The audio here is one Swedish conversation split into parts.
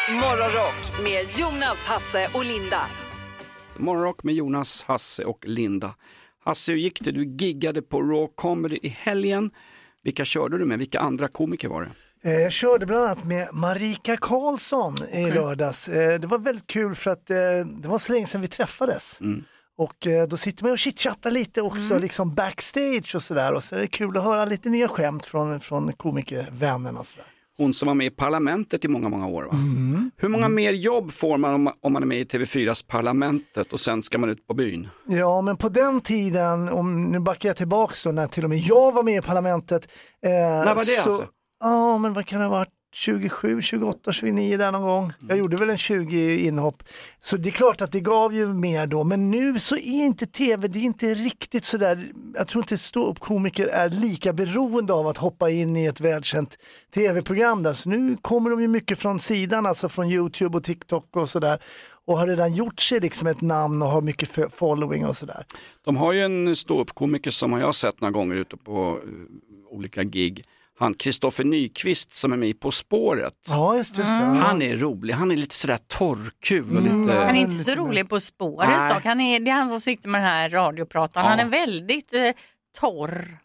Morgonrock med Jonas, Hasse och Linda. Morgonrock med Jonas, Hasse och Linda. Hasse, hur gick det? Du giggade på Raw Comedy i helgen. Vilka körde du med? Vilka andra komiker var det? Jag körde bland annat med Marika Karlsson i lördags. Det var väldigt kul för att det var så länge sedan vi träffades. Och då sitter man och chitchattar lite också, liksom backstage och sådär. Och så är det kul att höra lite nya skämt från komikervännerna och sådär. Hon som var med i Parlamentet i många, många år, va? Hur många mer jobb får man om man är med i TV4s Parlamentet och sen ska man ut på byn? Ja, men på den tiden, nu backar jag tillbaka då, när till och med jag var med i Parlamentet. När var det alltså? Ja, men vad kan det ha varit? 27, 28, 29 där någon gång. Jag gjorde väl en 20 inhopp. Så det är klart att det gav ju mer då. Men nu så är inte tv, det är inte riktigt så där. Jag tror inte ståuppkomiker är lika beroende av att hoppa in i ett välkänt tv-program där. Så nu kommer de ju mycket från sidan, alltså från YouTube och TikTok och sådär. Och har redan gjort sig liksom ett namn och har mycket following och sådär. De har ju en ståuppkomiker som jag har sett några gånger ute på olika gig. Han Kristoffer Nyqvist som är med På spåret. Ja, just det. Han är rolig. Han är lite sådär torrkul och lite... Han är inte så rolig På spåret dock. Det är han som sitter med den här radioprataren. Han är väldigt torr.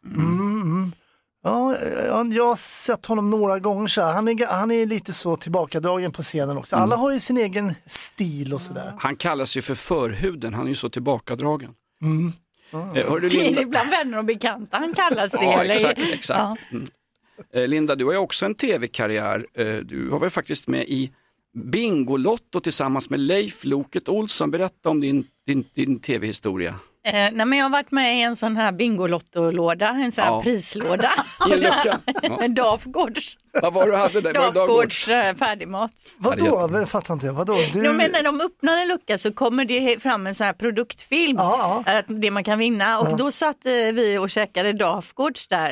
Ja, jag har sett honom några gånger så här. Han är lite så tillbakadragen på scenen också. Alla har ju sin egen stil och sådär. Han kallas ju för förhuden. Han är ju så tillbakadragen. Hör du, Det Linda? är bland vänner och bekanta han kallas det. Ja, eller? exakt. Ja. Linda, du har ju också en tv-karriär. Du har väl faktiskt med i Bingolotto tillsammans med Leif Loket Olsson. Berätta om din tv-historia. Nej, men jag har varit med i en sån här Bingolotto-låda, en sån här prislåda. I en lucka. Med Dafgårds. Vad var du hade där? Dafgårds färdigmat. Vadå? Jag fattar inte. Vadå? När de öppnar en lucka så kommer det fram en sån här produktfilm. Det man kan vinna. Och då satt vi och käkade Dafgårds där.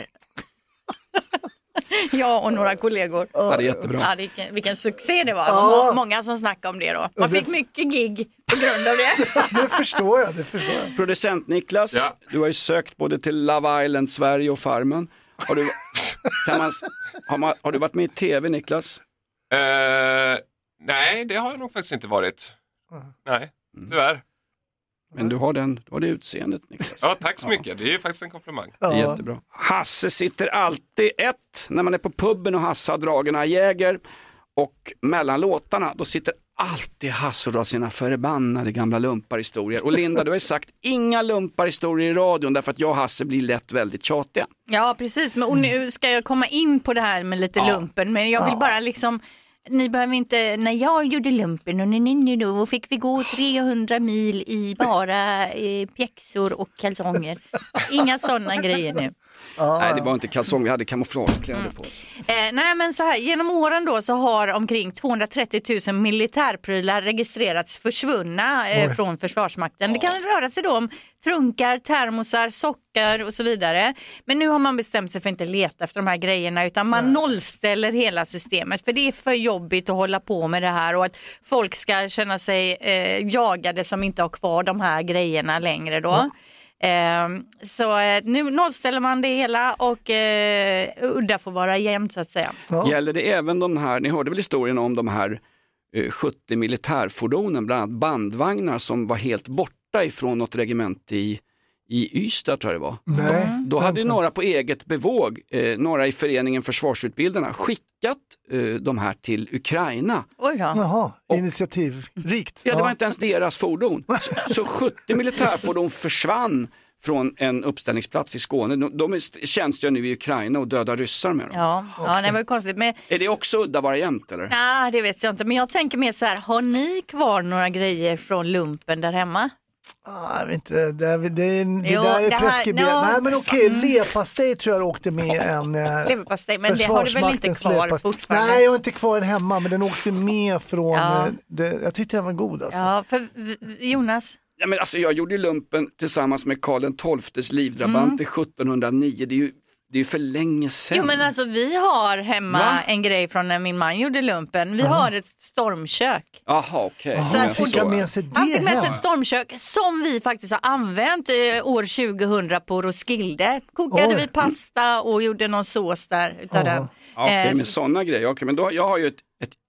Jag och några kollegor. Ja, det är jättebra. Ja, vilken succé det var. Det var många som snackade om det då. Man fick mycket gig på grund av det. Det förstår jag. Producent Niklas, du har ju sökt både till Love Island, Sverige och Farmen. Har du varit med i tv, Niklas? Nej, det har jag nog faktiskt inte varit. Nej, tyvärr. Men du har det utseendet, Niklas. Ja, tack så mycket. Det är ju faktiskt en komplimang. Det är jättebra. Hasse sitter alltid när man är på pubben och Hasse har dragerna jäger. Och mellan låtarna, då sitter alltid Hasse och drar sina förbannade gamla lumparhistorier. Och Linda, du har ju sagt inga lumparhistorier i radion därför att jag och Hasse blir lätt väldigt tjatiga. Ja, precis. Och nu ska jag komma in på det här med lite lumpen. Men jag vill bara liksom... Ni behöver inte, när jag gjorde lumpen och då fick vi gå 300 mil i bara pjäxor och kalsonger. Inga sådana grejer nu. Nej, det var inte kalsonger, vi hade kamouflagekläder på oss. Nej, men så här, genom åren då så har omkring 230 000 militärprylar registrerats försvunna från Försvarsmakten. Det kan röra sig då om trunkar, termosar, sockar och så vidare. Men nu har man bestämt sig för att inte leta efter de här grejerna utan man nollställer hela systemet. För det är för jobbigt att hålla på med det här och att folk ska känna sig jagade som inte har kvar de här grejerna längre då. Så nu nollställer man det hela och udda får vara jämnt så att säga. Gäller det även de här, ni hörde väl historien om de här 70 militärfordonen, bland annat bandvagnar som var helt borta ifrån något regement i Ystad tror jag det var. Nej, då hade några på eget bevåg, några i föreningen Försvarsutbildarna skickat de här till Ukraina. Oj då. Jaha, initiativrikt. Ja, det var inte ens deras fordon. Så 70 militärfordon försvann från en uppställningsplats i Skåne. De tjänstgör nu i Ukraina och dödar ryssar med dem. Ja, det var ju konstigt. Men... Är det också udda vara jämt eller? Nej, det vet jag inte. Men jag tänker mer så här, har ni kvar några grejer från lumpen där hemma? Jag vet inte, det där är preskriberat. Nej men okej, leverpastej tror jag åkte med en leverpastej, men det har du väl inte kvar fortfarande? Nej, jag har inte kvar den hemma, men den åkte med från, jag tyckte den var god alltså. Ja, för Jonas? Ja, men alltså, jag gjorde lumpen tillsammans med Karl XIIs livdrabant 1709, det är ju för länge sedan. Jo men alltså vi har hemma en grej från när min man gjorde lumpen. Vi har ett stormkök. Jaha, okej. Så han fick med sig det. Han fick med sig ett stormkök som vi faktiskt har använt år 2000 på Roskilde. Kokade vi pasta och gjorde någon sås där utav den. Okej, med sådana grejer. Okej, men då, jag har ju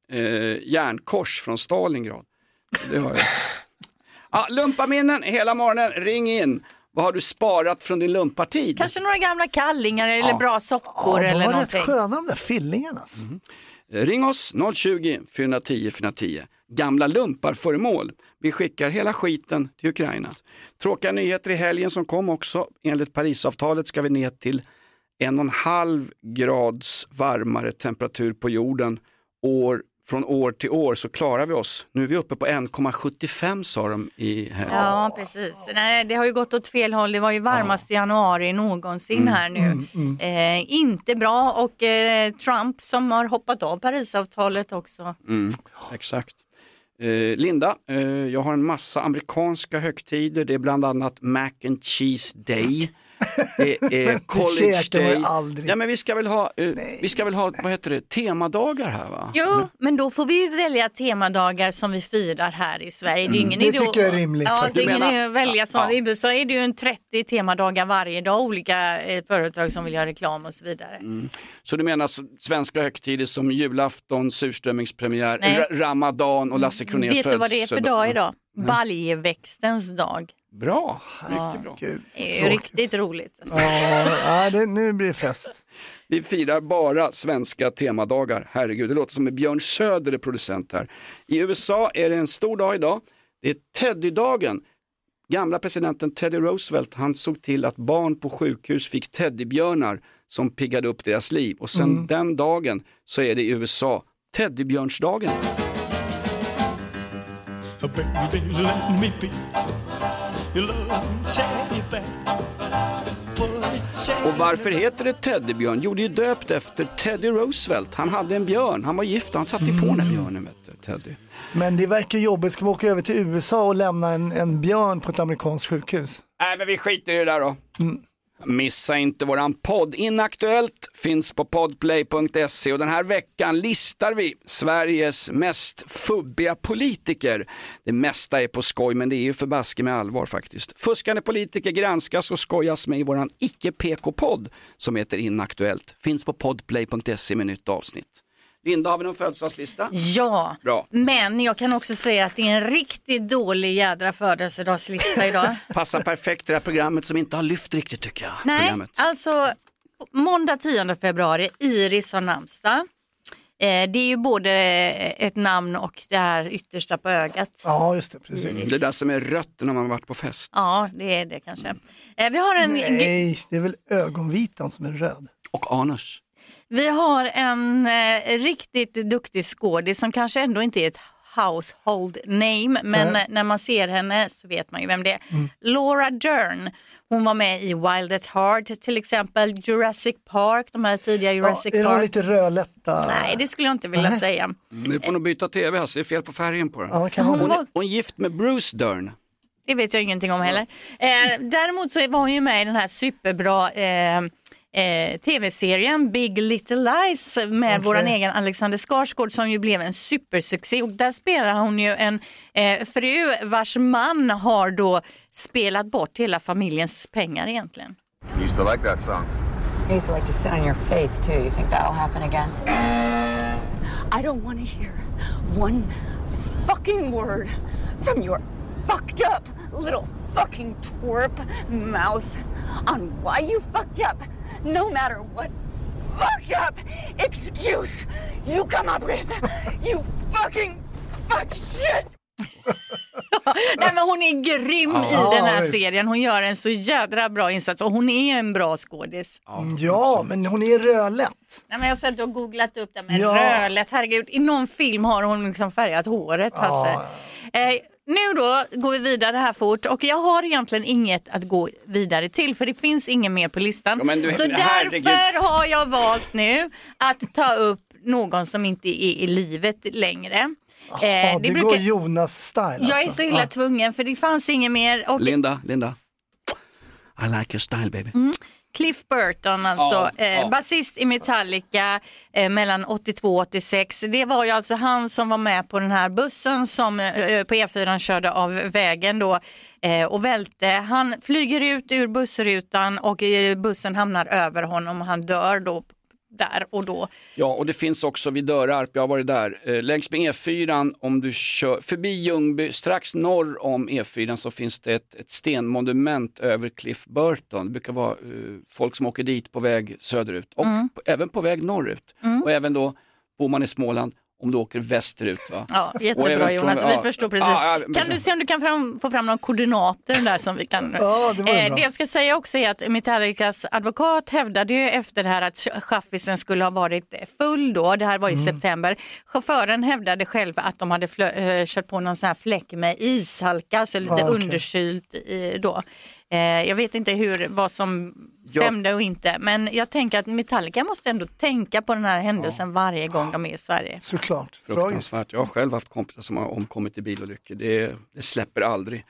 järnkors från Stalingrad. Så det har jag. Ja, lumpaminnen hela morgonen, ring in. Vad har du sparat från din lumpartid? Kanske några gamla kallingar eller bra sockor eller någonting. någonting. De var rätt sköna de där fillingarna. Alltså. Ring oss 020 410 410. Gamla lumparföremål. Vi skickar hela skiten till Ukraina. Tråkiga nyheter i helgen som kom också. Enligt Parisavtalet ska vi ner till 1,5 grads varmare temperatur på jorden. Från år till år så klarar vi oss. Nu är vi uppe på 1,75 sa de i helgen. Ja, precis. Nej, det har ju gått åt fel håll. Det var ju varmast i januari någonsin här nu. Inte bra. Och Trump som har hoppat av Parisavtalet också. Exakt. Linda, jag har en massa amerikanska högtider. Det är bland annat Mac and Cheese Day. Det är College Day. Ja, men vi ska väl ha vad heter det, temadagar här va? Jo, men då får vi ju välja temadagar som vi firar här i Sverige. Det är ingen Det idé tycker jag är rimligt. Ja, det är ingen idé att välja Ja. sånt. I USA är det ju en 30 temadagar varje dag. Olika företag som vill göra reklam och så vidare. Så du menar svenska högtider som julafton, surströmmingspremiär, Ramadan och Lasse Kronérs Vet du vad det är för dag idag? Baljväxtens dag. Bra, mycket bra. Gud, Det är ju riktigt roligt. nu blir det fest. Vi firar bara svenska temadagar. Herregud, det låter som Björn Söder är producent här. I USA är det en stor dag idag. Det är Teddydagen. Gamla presidenten Teddy Roosevelt, han såg till att barn på sjukhus fick teddybjörnar som piggade upp deras liv. Och sen den dagen så är det i USA Teddybjörnsdagen. Baby, let me be your loving teddy bear. Och varför heter det teddybjörn? Jo, det är döpt efter Teddy Roosevelt. Han hade en björn, han var gift, han satte på den björnen, Teddy. Men det verkar jobbigt, ska man åka över till USA och lämna en björn på ett amerikanskt sjukhus? Nej, men vi skiter i det där då. Missa inte våran podd. Inaktuellt finns på podplay.se och den här veckan listar vi Sveriges mest fubbiga politiker. Det mesta är på skoj, men det är ju förbaske med allvar faktiskt. Fuskande politiker granskas och skojas med i våran icke-PK-podd som heter Inaktuellt. Finns på podplay.se med nytt avsnitt. Linda, har vi någon födelsedagslista? Ja, Bra. Men jag kan också säga att det är en riktigt dålig jädra födelsedagslista idag. Passar perfekt det här programmet som inte har lyft riktigt tycker jag. Nej, Programmet. alltså måndag 10 februari, Iris har namnsdag. Det är ju både ett namn och det här yttersta på ögat. Ja, just det, precis. Det där som är rött när man har varit på fest. Ja, det är det kanske. Vi har en... Nej, det är väl ögonvitan som är röd. Och anus. Vi har en riktigt duktig skådis som kanske ändå inte är ett household name, men när man ser henne så vet man ju vem det är. Laura Dern, hon var med i Wild at Heart till exempel, Jurassic Park, de här tidiga Jurassic är Park. de lite rödlätta? Nej, det skulle jag inte vilja säga. Nu får nog byta tv här, så det är fel på färgen på den. Ja, kan Hon hon... var- Hon är gift med Bruce Dern. Det vet jag ingenting om heller. Däremot så var hon ju med i den här superbra tv-serien Big Little Lies med våran egen Alexander Skarsgård som ju blev en supersuccé. Och där spelar hon ju en fru vars man har då spelat bort hela familjens pengar egentligen. You used to like that song. I used to like to sit on your face, too. You think that'll happen again? I don't want to hear one fucking word from your fucked up little fucking twerp mouth on why you fucked up, no matter what fucked up excuse you come up with. You fucking fuck shit! Nej, men hon är grym i den här serien. Hon gör en så jädra bra insats och hon är en bra skådis. Ja, men hon är rödlätt. Nej, men jag har sett och googlat upp det med rödlätt. Herregud, i någon film har hon liksom färgat håret, Hasse. Nu då går vi vidare här fort och jag har egentligen inget att gå vidare till för det finns ingen mer på listan. Ja, så därför har jag valt nu att ta upp någon som inte är i livet längre. Det går Jonas-style. Jag är så illa tvungen för det fanns ingen mer. Och... Linda, I like your style baby. Cliff Burton alltså, basist i Metallica mellan 82 och 86. Det var ju alltså han som var med på den här bussen som på E4 körde av vägen då och välte. Han flyger ut ur bussrutan och bussen hamnar över honom och han dör då där och då. Ja, och det finns också vid Dörrarp, jag har varit där, längs med E4 om du kör förbi Ljungby, strax norr om E4 så finns det ett stenmonument över Cliff Burton. Det brukar vara folk som åker dit på väg söderut och även på väg norrut. Och även då bor man i Småland om du åker västerut. Va? Ja, jättebra Jonas, vi förstår precis. Kan du se om du kan få fram några koordinater där som vi kan... det jag ska säga också är att Metallicas advokat hävdade ju efter det här att chaffisen skulle ha varit full då. Det här var i september. Chauffören hävdade själv att de hade kört på någon sån här fläck med ishalka, så lite underkylt då. Jag vet inte vad som stämde och inte, men jag tänker att Metallica måste ändå tänka på den här händelsen varje gång de är i Sverige. Såklart. Fruktansvärt. Jag har själv haft kompisar som har omkommit i bilolyckor. Det släpper aldrig.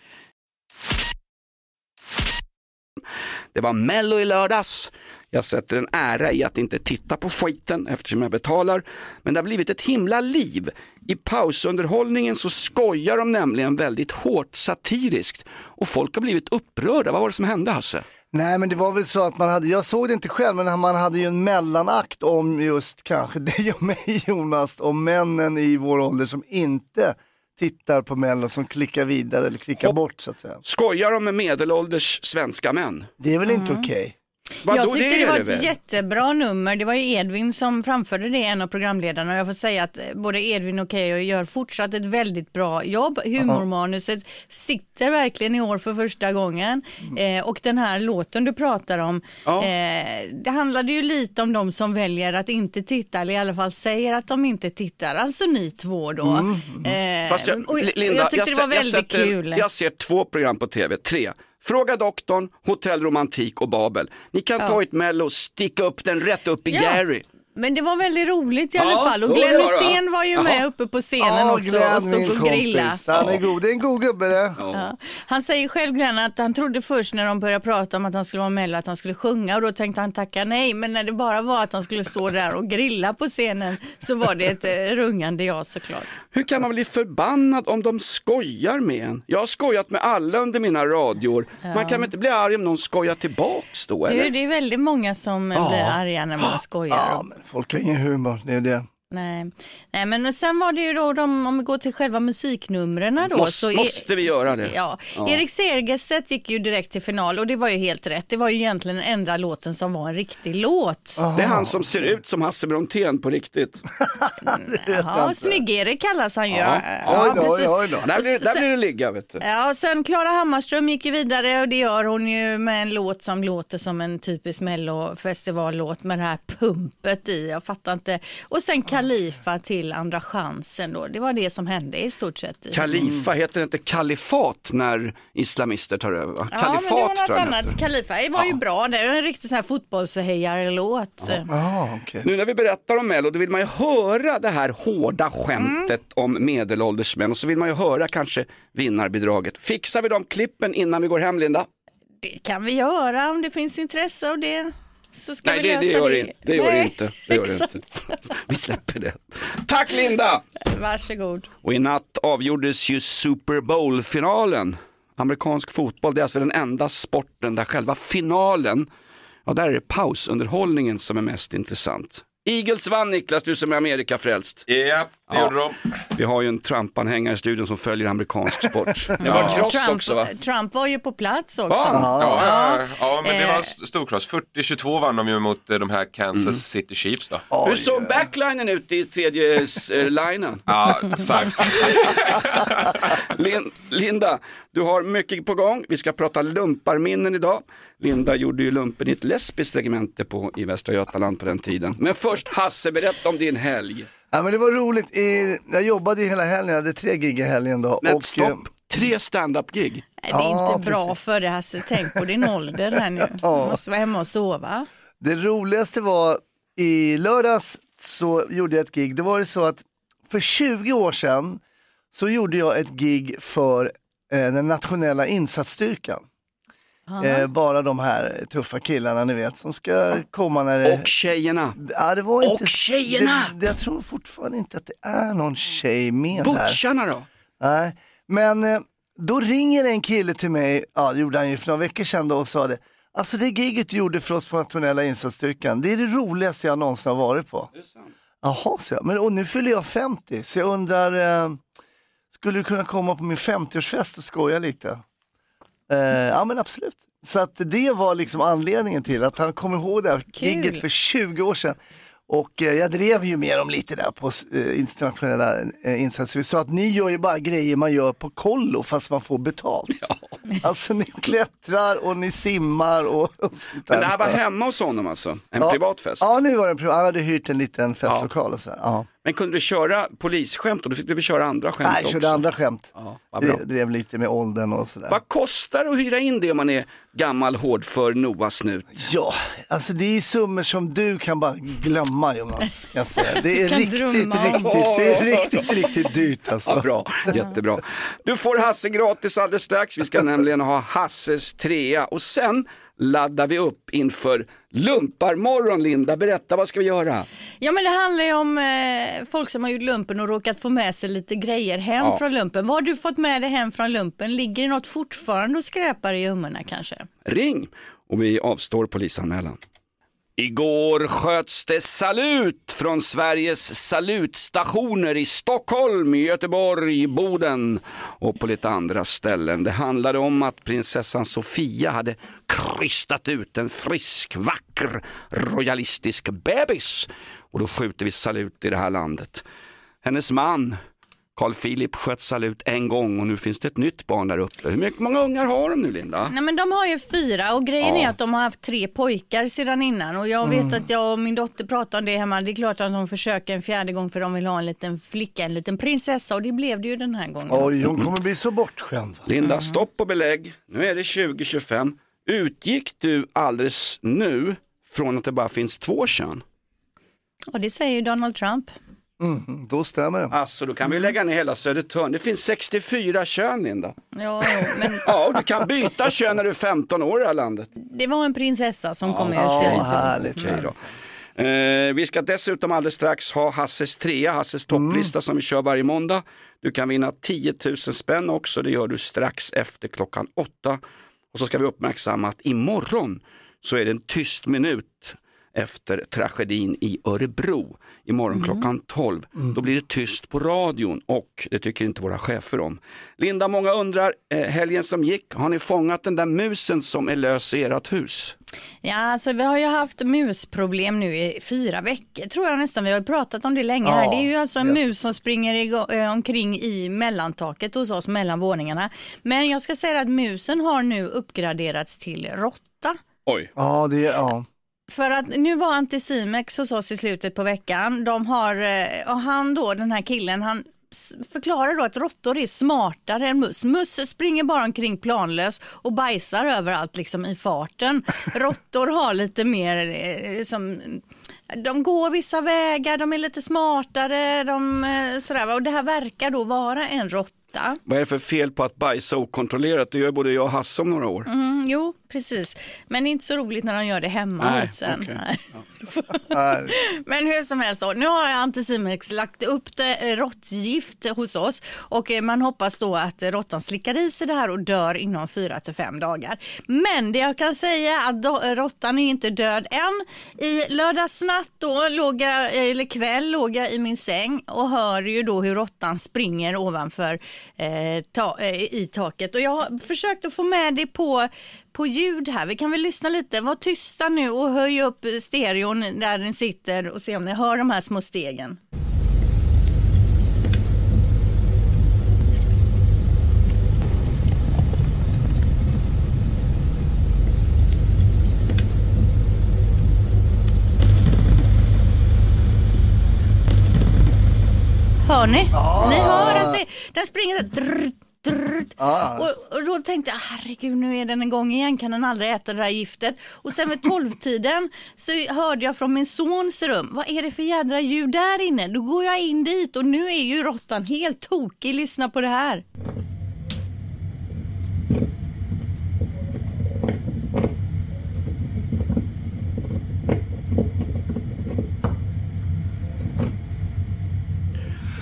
Det var Mello i lördags. Jag sätter en ära i att inte titta på skiten eftersom jag betalar. Men det har blivit ett himla liv. I pausunderhållningen så skojar de nämligen väldigt hårt satiriskt. Och folk har blivit upprörda. Vad var det som hände, Hasse? Nej, men det var väl så att man hade, jag såg det inte själv, men man hade ju en mellanakt om just kanske dig och mig, Jonas, om männen i vår ålder som inte tittar på Mello, som klickar vidare eller klickar bort så att säga. Skojar de med medelålders svenska män? Det är väl inte okej? Jag tycker det var ett jättebra nummer. Det var ju Edvin som framförde det, en av programledarna. Och jag får säga att både Edvin och Keyyo gör fortsatt ett väldigt bra jobb. Humormanuset sitter verkligen i år för första gången. Och den här låten du pratar om, det handlade ju lite om de som väljer att inte titta, eller i alla fall säger att de inte tittar. Alltså ni två då. Fast Linda, jag tyckte det var väldigt kul. Jag ser 2 program på tv, 3. Fråga doktorn, Hotell Romantik och Babel. Ni kan ta ett Mello och sticka upp den rätt upp i Gary. Men det var väldigt roligt i alla fall. Och Glenn Hussein var ju med uppe på scenen också och stod och grillade. Han är god, det är en god gubbe det. Han säger själv, Glenn, att han trodde först när de började prata om att han skulle vara Mello att han skulle sjunga, och då tänkte han tacka nej. Men när det bara var att han skulle stå där och grilla på scenen så var det ett rungande ja, såklart. Hur kan man bli förbannad om de skojar med en? Jag har skojat med alla under mina radior. Man kan väl inte bli arg om någon skojar tillbaks då, eller? Det är väldigt många som blir arga när man skojar. Folk har ingen humor, det är det. Nej, men sen var det ju då om vi går till själva musiknumren då. Måste vi göra det? Ja. Erik Segerstedt gick ju direkt till final och det var ju helt rätt. Det var ju egentligen den enda låten som var en riktig låt. Det är han som ser ut som Hasse Brontén på riktigt. Ja, Snygg-Erik kallas han ju. Där blir det ligga, vet du. Ja, sen Klara Hammarström gick ju vidare och det gör hon ju med en låt som låter som en typisk Mello-festivallåt med det här pumpet i. Jag fattar inte. Och sen Khalifa till Andra chansen då. Det var det som hände i stort sett. Khalifa, heter det inte kalifat när islamister tar över? Va? Ja, Kalifat, men det var något annat. Khalifa var ju bra. Det är en riktig sån här fotbollshejarlåt. Okay. Nu när vi berättar om Mello, då vill man ju höra det här hårda skämtet om medelålders män. Och så vill man ju höra kanske vinnarbidraget. Fixar vi de klippen innan vi går hem, Linda? Det kan vi göra om det finns intresse av det. Så ska Nej, vi lösa det gör det inte. Vi släpper det. Tack, Linda! Varsågod. Och i natt avgjordes ju Super Bowl-finalen. Amerikansk fotboll, det är alltså den enda sporten där själva finalen, där är det pausunderhållningen som är mest intressant. Eagles vann, Niklas, du som är Amerikafrälst. Ja, det gjorde de. Vi har ju en Trump-anhängare i studion som följer amerikansk sport. Det var cross också, va? Trump var ju på plats också. Ja, men det var storkross. 40-22 vann de ju mot de här Kansas City Chiefs då. Hur såg backlinen ut i tredje linen? Ja, sagt. Linda, du har mycket på gång. Vi ska prata lumparminnen idag. Linda gjorde ju lumpen i ett lesbiskt regemente i Västra Götaland på den tiden. Men först, Hasse, berätta om din helg. Ja, men det var roligt. Jag jobbade hela helgen, jag hade 3 gig i helgen då. Men stopp, 3 stand-up-gig. Det är inte bra för det, Hasse. Tänk på din ålder här nu. Du måste vara hemma och sova. Det roligaste var, i lördags så gjorde jag ett gig. Det var ju så att för 20 år sedan så gjorde jag ett gig för den nationella insatsstyrkan. Bara de här tuffa killarna, ni vet, som ska komma när det... Och tjejerna. Ja, det var inte... Och tjejerna! Jag tror fortfarande inte att det är någon tjej med Butcharna då? Nej, men då ringer en kille till mig, det gjorde han ju för några veckor sedan då, och sa det: Alltså det giget du gjorde för oss på nationella insatsstyrkan, det är det roligaste jag någonsin har varit på. Det är sant. Jaha, så jag. Men och nu fyller jag 50, så jag undrar, skulle du kunna komma på min 50-årsfest och skoja lite? Ja men absolut. Så att det var liksom anledningen till att han kom ihåg det här giget för 20 år sedan. Och jag drev ju med dem lite där på internationella insatser. Så att ni gör ju bara grejer man gör på kollo fast man får betalt. Ja. Alltså ni klättrar och ni simmar och sånt där. Men det här var hemma hos honom alltså? En privat fest? Ja, nu var det en privat. Han hade hyrt en liten festlokal och så där. Ja. Men kunde du köra polisskämt och då fick du väl köra andra skämt också? Nej, jag körde andra skämt. Ja, bra. Drev lite med åldern och sådär. Vad kostar det att hyra in det om man är gammal hårdför Noah Snut? Ja, alltså det är summor som du kan bara glömma, Jonas. Kan jag säga. Det är riktigt dyrt alltså. Ja, bra, jättebra. Du får Hasse gratis alldeles strax. Vi ska nämligen ha Hasses 3 och sen laddar vi upp inför lumparmorgon. Linda, berätta, vad ska vi göra? Ja, men det handlar ju om folk som har gjort lumpen och råkat få med sig lite grejer hem från lumpen. Vad har du fått med dig hem från lumpen? Ligger det något fortfarande och skräpar i gömmorna kanske? Ring, och vi avstår polisanmälan. Igår sköts det salut från Sveriges salutstationer i Stockholm, Göteborg, Boden och på lite andra ställen. Det handlade om att prinsessan Sofia hade krystat ut en frisk, vacker, royalistisk bebis. Och då skjuter vi salut i det här landet. Hennes man Carl Philip sköt salut en gång och nu finns det ett nytt barn där uppe. Hur många ungar har de nu, Linda? Nej, men de har ju 4 och grejen är att de har haft 3 pojkar sedan innan. Och jag vet att jag och min dotter pratar om det hemma. Det är klart att de försöker en 4:e gång för de vill ha en liten flicka, en liten prinsessa. Och det blev det ju den här gången. Oj, hon kommer bli så bortskämd. Linda, stopp och belägg. Nu är det 2025. Utgick du alldeles nu från att det bara finns 2 kön? Och det säger ju Donald Trump. Då stämmer det. Alltså, då kan vi lägga ner hela Södertörn. Det finns 64 kön, Linda. Ja, men... ja, du kan byta kön när du är 15 år i det här landet. Det var en prinsessa som kom ut. Ja, härligt. Okej då. Vi ska dessutom alldeles strax ha Hasses 3, Hasses topplista som vi kör varje måndag. Du kan vinna 10 000 spänn också. Det gör du strax efter 8:00. Och så ska vi uppmärksamma att imorgon så är det en tyst minut efter tragedin i Örebro. Imorgon 12. Då blir det tyst på radion och det tycker inte våra chefer om. Linda, många undrar, helgen som gick, har ni fångat den där musen som är lös i ert hus? Ja, alltså vi har ju haft musproblem nu i 4 veckor, tror jag nästan. Vi har pratat om det länge här. Det är ju alltså en mus som springer omkring i mellantaket hos oss, mellan våningarna. Men jag ska säga att musen har nu uppgraderats till råtta. Oj. Ja, det är... För att nu var Anticimex hos oss i slutet på veckan. De har, och han då, den här killen, han förklarar då att råttor är smartare än mus. Mus springer bara omkring planlös och bajsar överallt liksom i farten. Råttor har lite mer som... De går vissa vägar, de är lite smartare, sådär. Och det här verkar då vara en råtta. Vad är det för fel på att bajsa okontrollerat? Det gör både jag och Hasse om några år. Jo, precis. Men inte så roligt när de gör det hemma sen. Okay. Men hur som helst då, nu har Anticimex lagt upp det råttgift hos oss och man hoppas då att råttan slickar i sig det här och dör inom 4-5 dagar. Men det jag kan säga att råttan är inte död än. I lördagsnatt då kväll låg jag i min säng och hör ju då hur råttan springer ovanför i taket. Och jag har försökt att få med det på ljud här. Vi kan väl lyssna lite. Var tysta nu och höj upp stereon där den sitter och se om ni hör de här små stegen. Hör ni? Ni hör att den springer så och då tänkte jag, herregud, nu är den en gång igen, kan den aldrig äta det där giftet. Och sen vid 12-tiden så hörde jag från min sons rum, vad är det för jädra ljud där inne? Då går jag in dit och nu är ju råttan helt tokig. Lyssna på det här.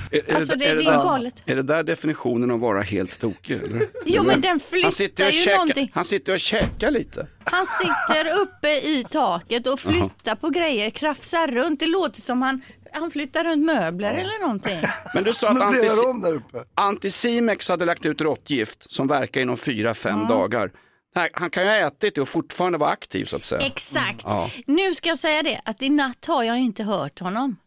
Alltså det är ju galet. Är det där definitionen av att vara helt tokig? Eller? Jo, men den flyttar ju någonting. Han sitter och käkar lite. Han sitter uppe i taket och flyttar på grejer, krafsar runt. Det låter som han flyttar runt möbler eller någonting. Men du sa att Anticimex hade lagt ut råttgift som verkar inom 4-5 dagar. Han kan ju ha ätit det och fortfarande vara aktiv så att säga. Exakt. Ja. Nu ska jag säga det, att i natt har jag inte hört honom.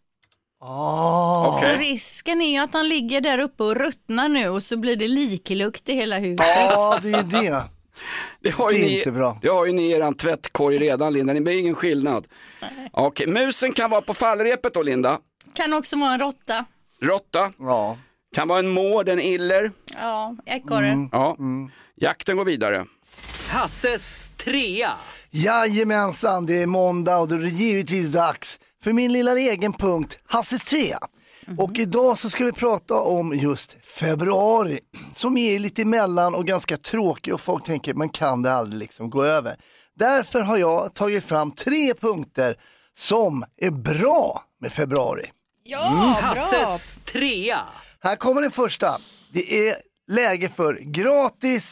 Okay. Så risken är ju att han ligger där uppe och ruttnar nu och så blir det liklukt i hela huset. Ja, det är det. Det är inte bra. Det har ju ni i eran tvättkorg redan, Linda. Det blir ingen skillnad. Okej, musen kan vara på fallrepet då, Linda. Kan också vara en råtta. Råtta? Ja. Kan vara en mår, en iller. Ja, ekorre. Ja. Jakten går vidare. Hasses 3. Jajamensan, det är måndag och det är givetvis dags för min lilla egen punkt, Hasses 3. Och idag så ska vi prata om just februari som är lite emellan och ganska tråkig och folk tänker man kan det aldrig liksom gå över. Därför har jag tagit fram 3 punkter som är bra med februari. Ja, bra! Hasses 3. Här kommer den första. Det är läge för gratis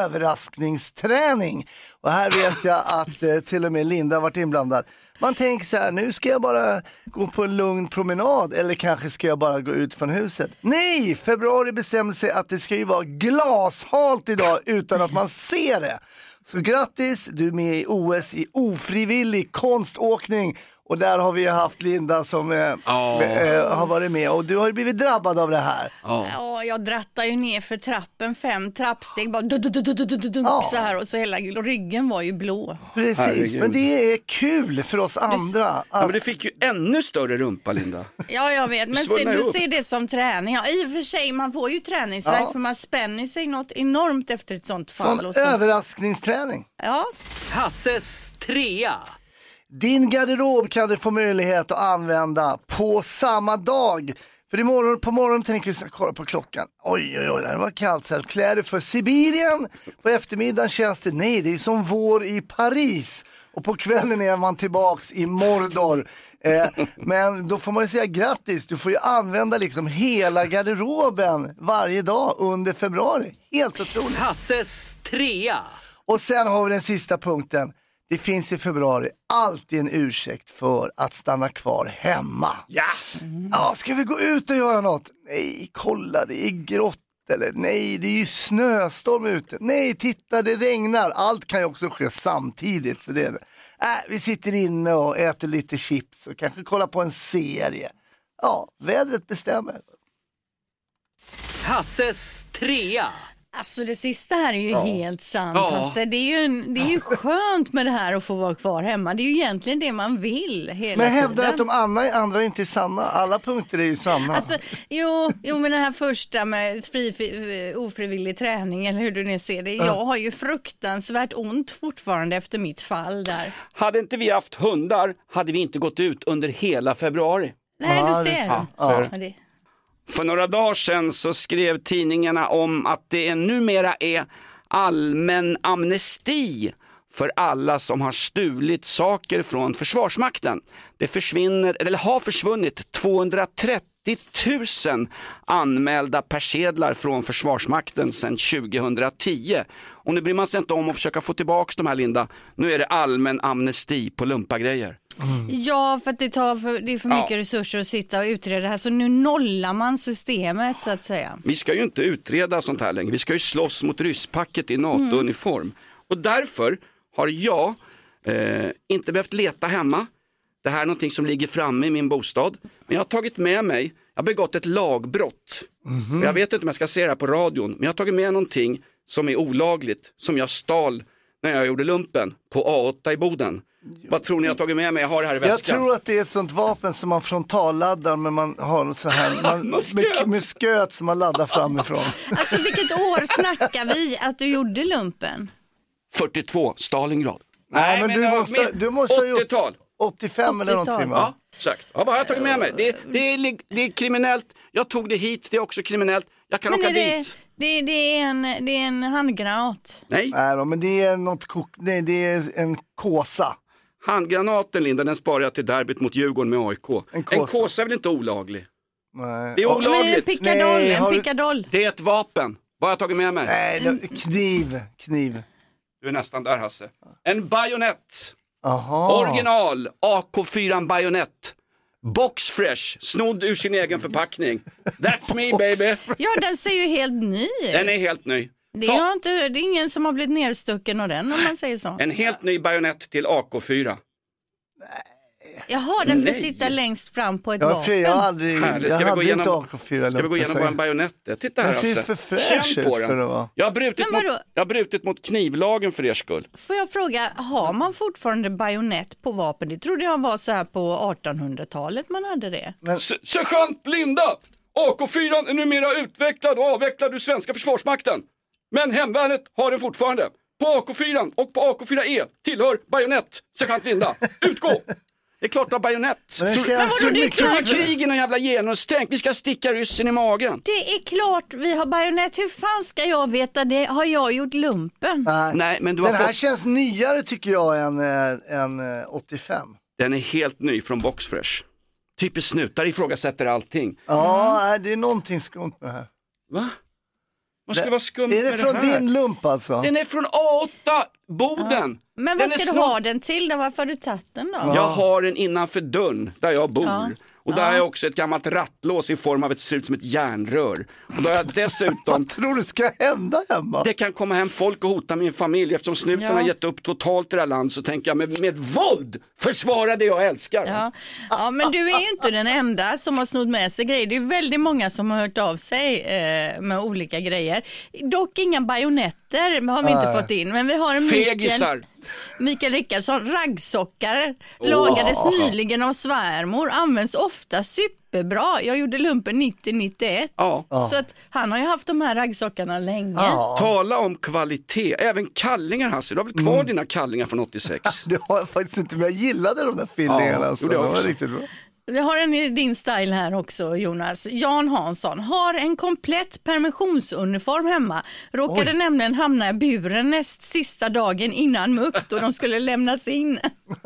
överraskningsträning. Och här vet jag att till och med Linda har varit inblandad. Man tänker så här, nu ska jag bara gå på en lugn promenad eller kanske ska jag bara gå ut från huset. Nej, februari bestämde sig att det ska ju vara glashalt idag utan att man ser det. Så grattis, du är med i OS i ofrivillig konståkning. Och där har vi haft Linda som har varit med. Och du har ju blivit drabbad av det här. Ja, jag drattar ju ner för trappen 5 trappsteg. Bara så här. Och så hela ryggen var ju blå. Precis, Herregud. men det är kul för oss andra. Ja, men det fick ju ännu större rumpa, Linda. Ja, jag vet. Men du ser det som träning. Ja, i och för sig, man får ju träningsverk för man spänner sig något enormt efter ett sånt fall. Som och så. överraskningsträning. Ja. Hasses 3. Din garderob kan du få möjlighet att använda på samma dag. För på morgonen tänker vi kolla på klockan. Oj, det var kallt. Så här. Kläder för Sibirien. På eftermiddagen känns det, nej, det är som vår i Paris. Och på kvällen är man tillbaks i Mordor. Men då får man ju säga grattis. Du får ju använda liksom hela garderoben varje dag under februari. Helt otroligt. Hasses 3. Och sen har vi den sista punkten. Det finns i februari alltid en ursäkt för att stanna kvar hemma. Ja, ska vi gå ut och göra något? Nej, kolla, det är grått. Eller nej, det är ju snöstorm ute. Nej, titta, det regnar. Allt kan ju också ske samtidigt. Så det vi sitter inne och äter lite chips och kanske kollar på en serie. Ja, vädret bestämmer. Hasses 3. Alltså det sista här är ju helt sant. Alltså, det är ju skönt med det här att få vara kvar hemma. Det är ju egentligen det man vill hela Men hävdar tiden. att de andra inte är sanna. Alla punkter är ju sanna. Alltså, jo, men den här första med ofrivillig träning eller hur du nu ser det. Jag har ju fruktansvärt ont fortfarande efter mitt fall där. Hade inte vi haft hundar hade vi inte gått ut under hela februari. Nej, du ser. För några dagar sedan så skrev tidningarna om att det numera är allmän amnesti för alla som har stulit saker från Försvarsmakten. Det har försvunnit 230 000 anmälda persedlar från Försvarsmakten sedan 2010. Och nu bryr man sig inte om att försöka få tillbaka de här, Linda. Nu är det allmän amnesti på lumpagrejer. Ja, för att det är för mycket resurser att sitta och utreda det här. Så nu nollar man systemet så att säga. Vi ska ju inte utreda sånt här längre. Vi ska ju slåss mot rysspacket i NATO-uniform. Och därför har jag inte behövt leta hemma. Det här är någonting som ligger framme i min bostad. Men jag har tagit med mig, jag har begått ett lagbrott. Jag vet inte om jag ska se det här på radion. Men jag har tagit med någonting som är olagligt. Som jag stal när jag gjorde lumpen på A8 i Boden. Vad tror ni jag har tagit med mig? Jag har det här i väskan. Jag tror att det är ett sånt vapen som man frontalladdar, men man har så här med sköt som man laddar framifrån. Alltså vilket år snackar vi att du gjorde lumpen? 42, Stalingrad. Nej, men du måste ha gjort 80-tal. 85 eller någonting, va? Ja, exakt. Ja, vad har jag tagit med mig? Det är kriminellt. Jag tog det hit, det är också kriminellt. Jag kan åka dit. Det är en handgranat. Nej, men det är det är en kåsa. handgranaten, Linda, den sparar jag till derbyt mot Djurgården med AIK. En kåsa är väl inte olaglig? Nej. Det är olagligt. Pickadoll. Det är ett vapen. Vad har jag tagit med mig? Nej, kniv. Du är nästan där, Hasse. En bajonett. Aha. Original AK4 bajonett. Box fresh, snodd ur sin egen förpackning. That's me baby. Ja, den ser ju helt ny. Den är helt ny. Det är ingen som har blivit nerstucken av den, om man säger så. En helt ny bajonett till AK4. Jaha, den ska sitta längst fram på ett vapen. Jag hade inte AK4. Ska vi gå igenom vår bajonett? Titta här, ser för fräsch känn på ut den. Jag har brutit mot knivlagen för er skull. Får jag fråga, har man fortfarande bajonett på vapen? Det trodde jag var så här på 1800-talet man hade det. Sergeant Linda! AK4 är numera utvecklad och avvecklad ur svenska försvarsmakten. Men hemvärnet har den fortfarande. På AK4 och på AK4E tillhör bajonett. Sergeant Linda, utgå! Det är klart du har bajonett. Tror du krigen och jävla genustänk? Vi ska sticka ryssen i magen. Det är klart vi har bajonett. Hur fan ska jag veta det? Har jag gjort lumpen? Nej, men du har den här känns nyare tycker jag än 85. Den är helt ny från Boxfresh. Typiskt snutar ifrågasätter allting. Ja, det är någonting skumt med det här. Va? Vad ska det vara skumt med det här? Är det från din lump alltså? Den är från A8, Boden. Men vad ska du ha den till då? Varför har du tagit den då? Jag har den innanför dörren där jag bor. Och där har jag också ett gammalt rattlås i form av ett, ser ut som ett järnrör. Och då har jag dessutom... Vad tror du ska hända hemma? Det kan komma hem folk och hota min familj. Eftersom snuten har gett upp totalt i det här landet så tänker jag med våld försvara det jag älskar. Ja, men du är ju inte den enda som har snott med sig grejer. Det är väldigt många som har hört av sig med olika grejer. Dock inga bajonetter har vi inte fått in. Men vi har en Mikael Rickardsson. Raggsockar lagades nyligen av svärmor. Används ofta superbra. Jag gjorde lumpen 90-91. Så att han har ju haft de här raggsockarna länge. Tala om kvalitet. Även kallingar, Hasse. Du har väl kvar dina kallingar från 86? Det har jag faktiskt inte, men jag gillade de där fyllningarna. Alltså. Det var riktigt bra. Vi har en i din style här också, Jonas. Jan Hansson har en komplett permissionsuniform hemma. Råkade nämligen hamna i buren näst sista dagen innan mukt och de skulle lämnas in.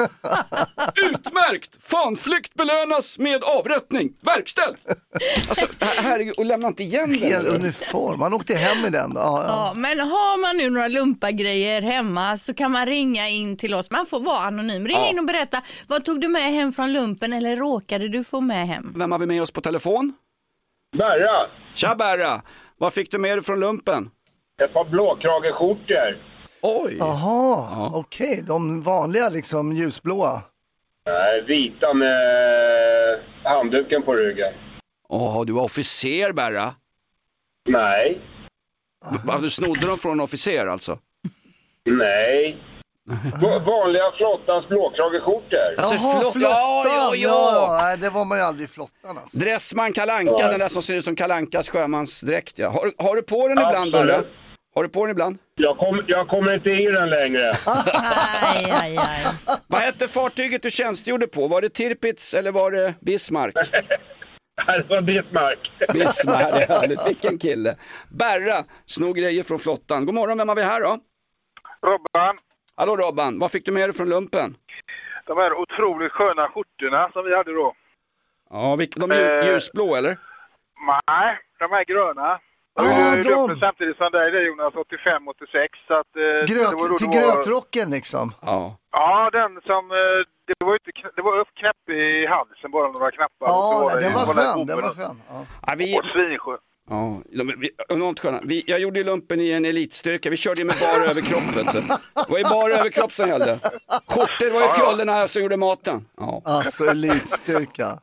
Utmärkt! Fanflykt belönas med avrättning. Verkställ! Alltså, herregud, och lämna inte igen den. Hel uniform, man åkte hem med den då. Ja, men har man nu några lumpagrejer hemma så kan man ringa in till oss. Man får vara anonym. Ring in och berätta, vad tog du med hem från lumpen eller råkade du få med hem? Vem har vi med oss på telefon? Berra! Tja Berra! Vad fick du med dig från lumpen? Ett par blåkrageskjortor. Oj! Jaha, okej. De vanliga liksom ljusblåa. Nej, vita med handduken på ryggen. Du var officer, Berra? Nej. Du snodde dem från en officer alltså? Nej. Vanliga flottans blåkrageskjortor. Alltså, flottan! Ja, det var man ju aldrig i flottan alltså. Dressman Kalanka, den där som ser ut som Kalankas sjömansdräkt. Ja. Har du på den ibland, Berra? Har du på den ibland? Jag kommer inte i den längre. Aj. Vad hette fartyget du tjänstgjorde på? Var det Tirpitz eller var det Bismarck? Det var Bismarck. Bismarck, det är härligt. Vilken kille. Berra, snor grejer från flottan. God morgon, vem har vi här då? Robban. Hallå Robban, vad fick du med dig från lumpen? De här otroligt sköna skjortorna som vi hade då. Ja, de ljusblå eller? Nej, de här gröna. De samtidigt som dig, Jonas, 85-86. Så att, till grötrocken liksom? Ja, den som... Det var upp knapp i halsen, bara några knappar. Ja, den var skön. Och svinskön. Ja, enormt sköna. Jag gjorde ju lumpen i en elitstyrka. Vi körde ju med bara överkropp. Det var ju bara överkropp som gällde. Skjortor var ju fjollorna som gjorde maten. Alltså elitstyrka.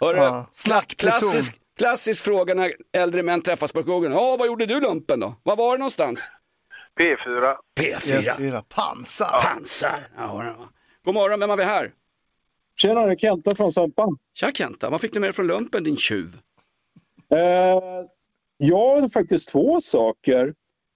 Klassisk fråga när äldre män träffas på krogen. Vad gjorde du lumpen då? Var var det någonstans? P4. Pansar. Ja. God morgon, vem har vi här? Tjena, det är Kenta från Sömpan. Tja Kenta, vad fick du med dig från lumpen, din tjuv? Jag har faktiskt två saker.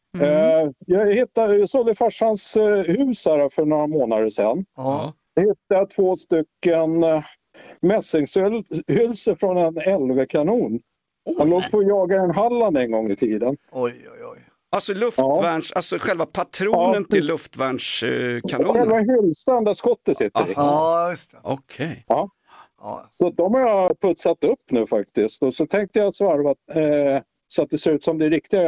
Jag sålde farsans hus här för några månader sedan. Jag hittade 2 stycken mässingshylsor från en LV-kanon. Han låg på att jaga en Halland en gång i tiden. Oj. Alltså luftvärns, alltså själva patronen till luftvärnskanonen. Själva hylsan där skottet sitter i. Ja, just det. Okej. Ja. Så de har jag putsat upp nu faktiskt. Och så tänkte jag svarva så att det ser ut som det är riktiga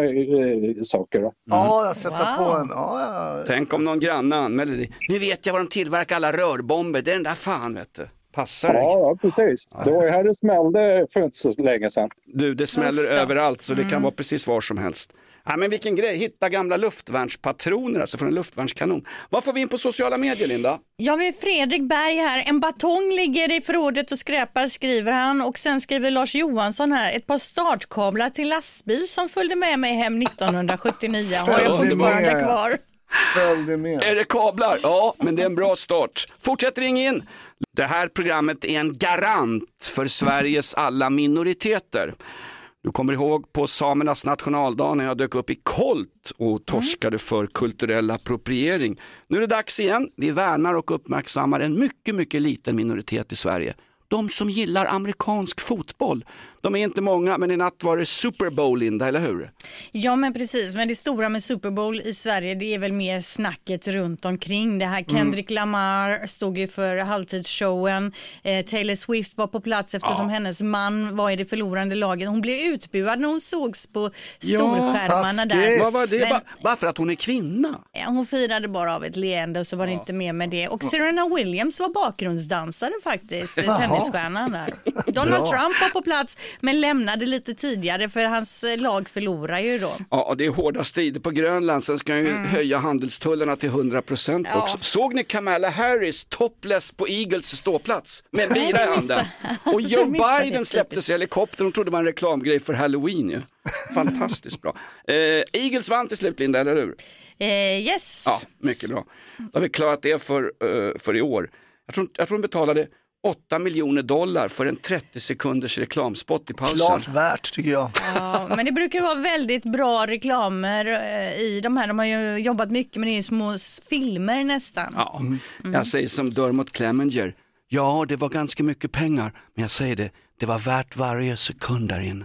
saker. Då. Ja, jag sätter på en. Ja. Tänk om någon granne anmäler dig. Nu vet jag var de tillverkar alla rörbomber. Det är den där fan, vet du. Passar dig. Ja, precis. Det var ju här det smällde för inte så länge sedan. Du, det smäller överallt så det kan vara precis var som helst. Ja, men vilken grej, hitta gamla luftvärnspatroner alltså från en luftvärnskanon. Vad får vi in på sociala medier, Linda? Jag vill Fredrik Berg här. En batong ligger i förrådet och skräpar, skriver han. Och sen skriver Lars Johansson här. Ett par startkablar till lastbil som följde med mig hem 1979. Har jag fortfarande kvar. Följde med. Är det kablar? Ja, men det är en bra start. Fortsätt ring in. Det här programmet är en garant för Sveriges alla minoriteter. Du kommer ihåg på samernas nationaldag när jag dök upp i Kolt och torskade för kulturell appropriering. Nu är det dags igen. Vi värnar och uppmärksammar en mycket, mycket liten minoritet i Sverige. De som gillar amerikansk fotboll. De är inte många, men i natt var det Super Bowl, Linda, eller hur? Ja, men precis. Men det stora med Super Bowl i Sverige, det är väl mer snacket runt omkring det här. Kendrick Lamar stod ju för halvtidsshowen. Taylor Swift var på plats eftersom hennes man var i det förlorande laget. Hon blev utbuad när hon sågs på storskärmarna där. Vad var det? Bara för att hon är kvinna? Hon firade bara av ett leende och så var det inte mer med det. Och Serena Williams var bakgrundsdansare faktiskt, tennisstjärnan där. Donald Trump var på plats men lämnade lite tidigare för hans lag förlorar ju då. Ja, det är hårda strider på Grönland. Sen ska ju höja handelstullarna till 100% också. Såg ni Kamala Harris topless på Eagles ståplats med en bira i handen? Och Joe Biden släppte sig i helikoptern och trodde det var en reklamgrej för Halloween ju. Fantastiskt bra. Eagles vann till slut, Linda, eller hur? Yes. Ja, mycket bra. Då har vi klarat det för i år. Jag tror de betalade $8 miljoner för en 30 sekunders reklamspot i pausen. Klart värt, tycker jag. Ja, men det brukar vara väldigt bra reklamer i de här. De har ju jobbat mycket med det i små filmer nästan. Ja, jag säger som Dermot Clemenger. Ja, det var ganska mycket pengar. Men jag säger det var värt varje sekund där inne.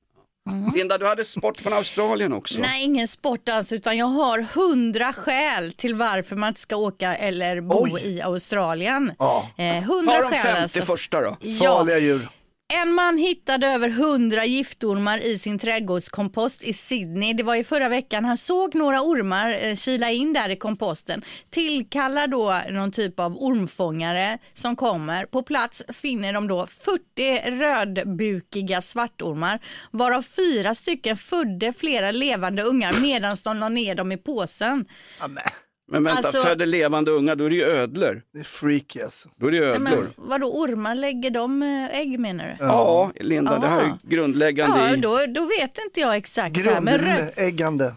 Linda, du hade sport från Australien också. Nej, ingen sport alls, utan jag har 100 skäl till varför man ska åka eller bo i Australien. 100 Ta de skäl 50 alltså. första då. Farliga djur. En man hittade över 100 giftormar i sin trädgårdskompost i Sydney. Det var i förra veckan. Han såg några ormar kila in där i komposten. Tillkallar då någon typ av ormfångare som kommer. På plats finner de då 40 rödbukiga svartormar. Varav 4 stycken födde flera levande ungar medan de la ner dem i påsen. Amen. Men vänta, alltså, födde levande unga, då är det ju ödlor. Det är freaky alltså. Då är det ödlor. Men vadå, ormar lägger de ägg menar du? Ja, Linda, det här är grundläggande då vet inte jag exakt. Grundäggande.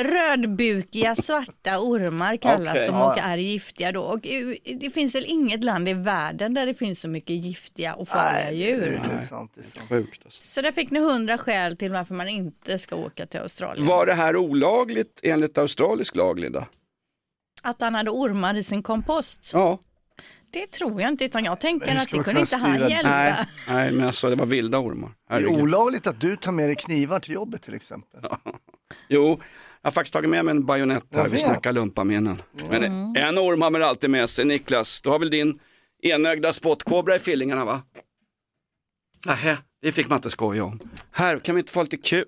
Rödbukiga svarta ormar kallas de och är giftiga då. Och det finns väl inget land i världen där det finns så mycket giftiga och farliga djur. Det är sant. Sjukt alltså. Så där fick ni 100 skäl till varför man inte ska åka till Australien. Var det här olagligt enligt australisk lag, Linda? Att han hade ormar i sin kompost? Ja. Det tror jag inte, utan jag tänker att det kunde inte han hjälpa. Nej, men alltså det var vilda ormar. Herregud. Det är olagligt att du tar med dig knivar till jobbet till exempel. Jo, jag har faktiskt tagit med mig en bajonett här. Vi snackar lumpamenen. Men en orm har man alltid med sig. Niklas, du har väl din enögda spottkobra i fillingarna, va? Nähä, det fick man inte skoja om. Här, kan vi inte få lite kul?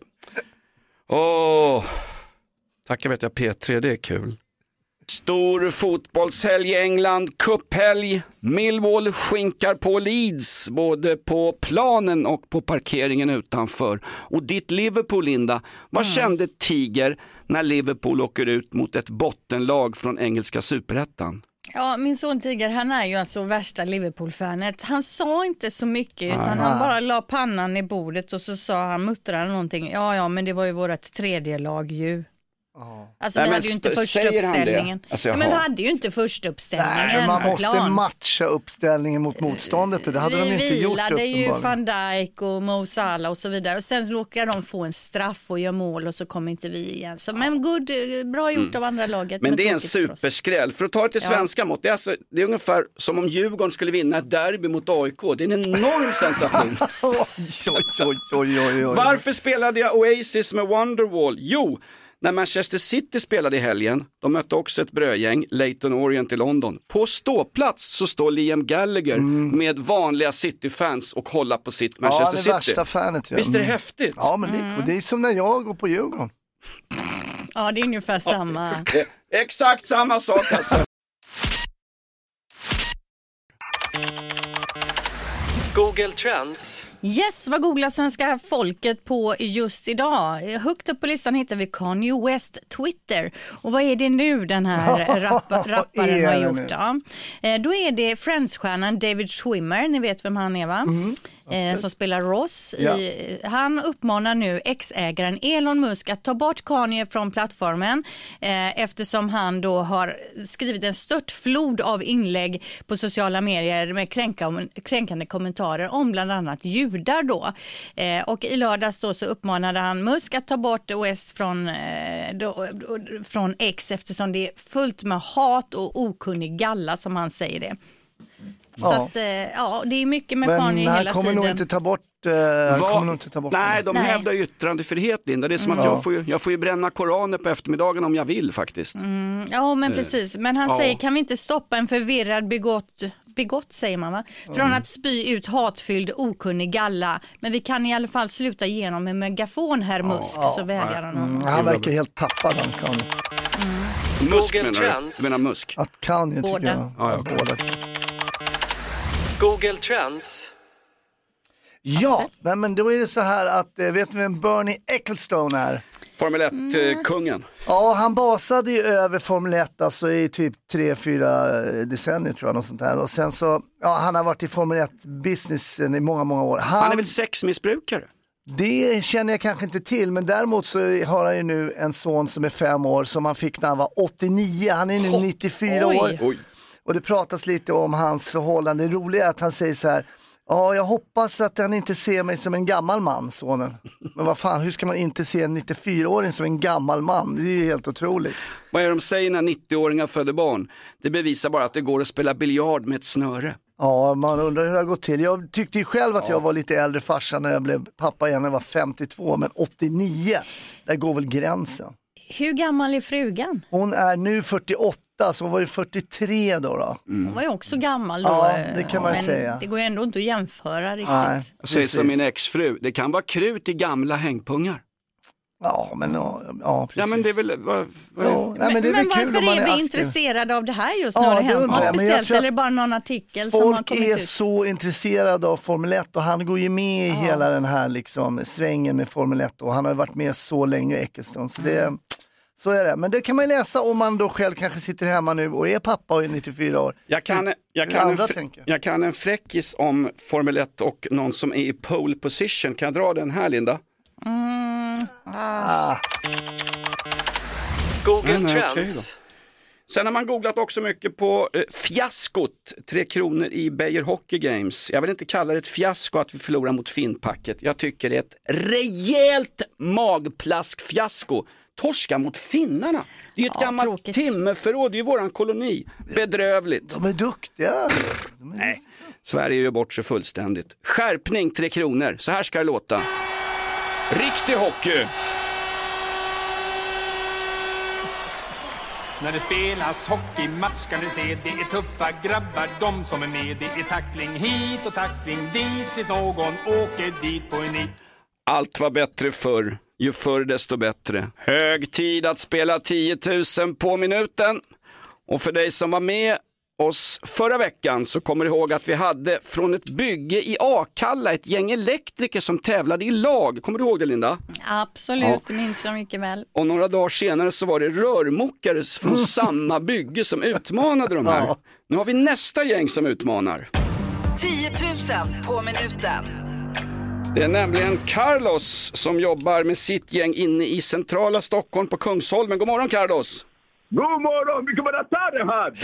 Tack, jag vet jag P3, det är kul. Stor fotbollshelg i England, cuphelg, Millwall skinkar på Leeds, både på planen och på parkeringen utanför. Och ditt Liverpool, Linda, vad kände Tiger när Liverpool åker ut mot ett bottenlag från engelska superettan? Ja, min son Tiger, han är ju alltså värsta Liverpool-fanet. Han sa inte så mycket utan han bara la pannan i bordet och så sa han, muttrade någonting. Ja, men det var ju vårt tredje lag ju. Alltså det hade ju inte första uppställningen. Alltså, men det hade ju inte första uppställningen. Nej, man måste matcha uppställningen mot motståndet. Det hade de inte gjort uppenbarligen. Vi vilade ju Van Dijk och Mo Salah och så vidare. Och sen råkade de få en straff och göra mål och så kom inte vi igen. Så, men bra gjort av andra laget. Men det är en superskräll. För att ta det till svenska mått. Det är ungefär som om Djurgården skulle vinna ett derby mot AIK. Det är en enorm sensation. Oj. Varför spelade jag Oasis med Wonderwall? Jo, När Manchester City spelade i helgen, de mötte också ett brödgäng, Leyton Orient i London. På ståplats så står Liam Gallagher med vanliga City-fans och håller på sitt Manchester City. Ja, det värsta fanet. Ja. Visst är det häftigt? Ja, men det är som när jag går på Djurgården. Ja, det är ungefär samma. Exakt samma sak alltså. Google Trends. Yes, vad googlar svenska folket på just idag? Högt upp på listan hittar vi Kanye West Twitter. Och vad är det nu den här rapparen har gjort? Ja. Då är det Friends-stjärnan David Schwimmer, ni vet vem han är va? Som spelar Ross. Han uppmanar nu ex-ägaren Elon Musk att ta bort Kanye från plattformen eftersom han då har skrivit en störtflod av inlägg på sociala medier med kränkande kommentarer om bland annat judar då. Och i lördags då så uppmanade han Musk att ta bort West från X eftersom det är fullt med hat och okunnig galla som han säger det. Så att, ja, det är mycket med Kanye hela tiden. Men han kommer nog inte ta bort Nej, de hävdar yttrandefrihet, Linda. Det är som att jag får ju bränna Koranen på eftermiddagen om jag vill faktiskt. Ja, men precis. Men han säger, kan vi inte stoppa en förvirrad begått säger man va? Från att spy ut hatfylld okunnig galla. Men vi kan i alla fall sluta igenom en megafon här Musk, så vädjar han. Han verkar helt tappad, han kan. Musk menar Musk? Att kan jag tycker jag. Båda. Google Trends. Ja, men då är det så här att, vet du vem Bernie Ecclestone är? Formel 1-kungen. Ja, han basade ju över Formel 1 alltså i typ 3-4 decennier tror jag, något sånt där. Och sen så, han har varit i Formel 1-businessen i många, många år. Han är väl sexmissbrukare? Det känner jag kanske inte till, men däremot så har han ju nu en son som är 5 år som han fick när han var 89. Han är nu 94 år. Oj. Och det pratas lite om hans förhållande. Det roliga är att han säger så här: ja, jag hoppas att han inte ser mig som en gammal man, sonen. Men vad fan, hur ska man inte se en 94-åring som en gammal man? Det är ju helt otroligt. Vad är de säger när 90-åringar föder barn? Det bevisar bara att det går att spela biljard med ett snöre. Ja, man undrar hur det har gått till. Jag tyckte ju själv att jag var lite äldre farsa när jag blev pappa igen när jag var 52. Men 89, där går väl gränsen. Hur gammal är frugan? Hon är nu 48, så hon var ju 43 då. Hon var ju också gammal då. Ja, det kan man säga. Det går ju ändå inte att jämföra riktigt. Nej, jag säger som min exfru, det kan vara krut i gamla hängpungar. Ja, men precis. Ja, men det är väl... men det är men kul varför är vi intresserade av det här just nu? Har det hänt något speciellt eller bara någon artikel som har kommit ut? Folk är så intresserade av Formel 1 och han går ju med i hela den här liksom, svängen med Formel 1 och han har varit med så länge, Ecclestone. Så så är det. Men det kan man läsa om man då själv kanske sitter hemma nu och är pappa och är 94 år. Jag kan en fräckis om Formel 1 och någon som är i pole position. Kan jag dra den här, Linda? Google Trends. Sen har man googlat också mycket på fiaskot, 3 kronor i Beijer Hockey Games. Jag vill inte kalla det ett fiasko att vi förlorar mot Finnpacket. Jag tycker det är ett rejält magplaskfiasko. Torska mot finnarna. Det är ju ett gammalt timmerförråd, det är ju våran koloni. Bedrövligt. De är duktiga. Nej, Sverige gör bort sig fullständigt. Skärpning 3 kronor, så här ska det låta. Riktig hockey. När det spelas hockeymatch kan du se, det är tuffa grabbar, de som är med. Det är tackling hit och tackling dit, tills någon åker dit på en nit. Allt var bättre förr, ju förr desto bättre. Hög tid att spela 10 000 på minuten. Och för dig som var med oss förra veckan så kommer du ihåg att vi hade från ett bygge i Akalla ett gäng elektriker som tävlade i lag. Kommer du ihåg det, Linda? Absolut, det minns jag mycket väl. Och några dagar senare så var det rörmokare från samma bygge som utmanade de här. Nu har vi nästa gäng som utmanar. 10 000 på minuten. Det är nämligen Carlos som jobbar med sitt gäng inne i centrala Stockholm på Kungsholmen. God morgon, Carlos! God morgon, vi kommer att ta det här!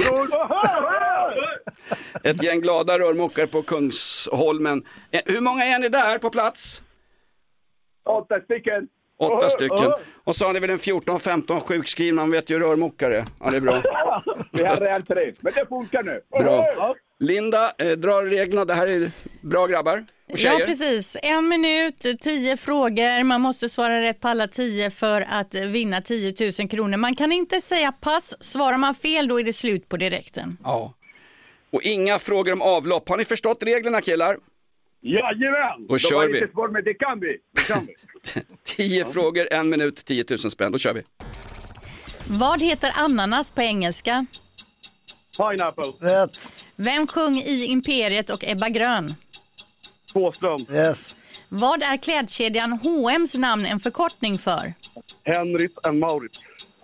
Ett gäng glada rörmokare på Kungsholmen. Hur många är ni där på plats? 8 stycken. 8 stycken. Och så har ni väl en 14-15 sjukskrivna, man vet ju rörmokare. Ja, det är bra. Vi har reellt 3, men det funkar nu. Bra. Linda, drar reglerna. Det här är bra grabbar. Och tjejer? Ja, precis. 1 minut, 10 frågor. Man måste svara rätt på alla 10 för att vinna 10 000 kronor. Man kan inte säga pass. Svarar man fel, då är det slut på direkten. Ja. Och inga frågor om avlopp. Har ni förstått reglerna, killar? Jajamän! Då kör vi. Lite svårt, men det kan vi. 10 frågor, 1 minut, 10 000 spänn. Då kör vi. Vad heter ananas på engelska? Pineapple. Rätt. Vem sjöng i Imperiet och Ebba Grön? Tvåström. Yes. Vad är klädkedjan H&M's namn en förkortning för? Henrik och Maurits.